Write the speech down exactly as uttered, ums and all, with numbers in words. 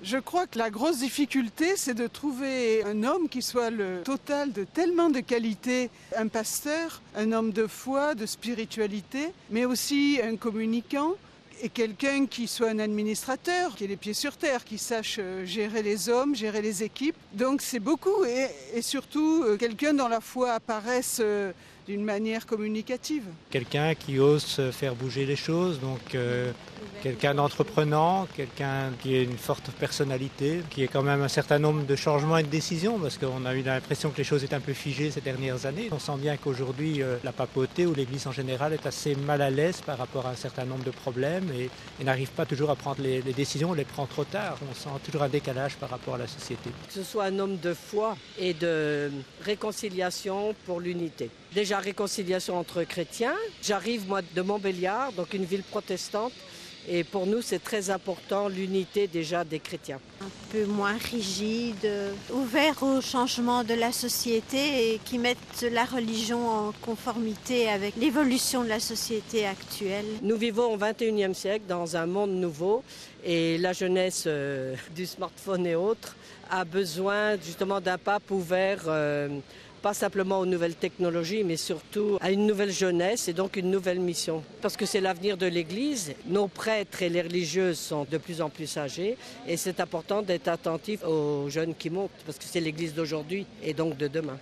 Je crois que la grosse difficulté, c'est de trouver un homme qui soit le total de tellement de qualités. Un pasteur, un homme de foi, de spiritualité, mais aussi un communicant et quelqu'un qui soit un administrateur, qui ait les pieds sur terre, qui sache gérer les hommes, gérer les équipes. Donc c'est beaucoup et, et surtout quelqu'un dont la foi apparaisse d'une manière communicative. Quelqu'un qui ose faire bouger les choses, donc euh, quelqu'un d'entreprenant, quelqu'un qui a une forte personnalité, qui ait quand même un certain nombre de changements et de décisions, parce qu'on a eu l'impression que les choses étaient un peu figées ces dernières années. On sent bien qu'aujourd'hui, euh, la papauté ou l'Église en général est assez mal à l'aise par rapport à un certain nombre de problèmes et, et n'arrive pas toujours à prendre les, les décisions, on les prend trop tard. On sent toujours un décalage par rapport à la société. Que ce soit un homme de foi et de réconciliation pour l'unité. Déjà réconciliation entre chrétiens. J'arrive moi de Montbéliard, donc une ville protestante. Et pour nous, c'est très important l'unité déjà des chrétiens. Un peu moins rigide, ouvert au changement de la société et qui mettent la religion en conformité avec l'évolution de la société actuelle. Nous vivons au vingt et unième siècle dans un monde nouveau et la jeunesse euh, du smartphone et autres a besoin justement d'un pape ouvert euh, pas simplement aux nouvelles technologies, mais surtout à une nouvelle jeunesse et donc une nouvelle mission. Parce que c'est l'avenir de l'Église. Nos prêtres et les religieuses sont de plus en plus âgés et c'est important d'être attentif aux jeunes qui montent, parce que c'est l'Église d'aujourd'hui et donc de demain.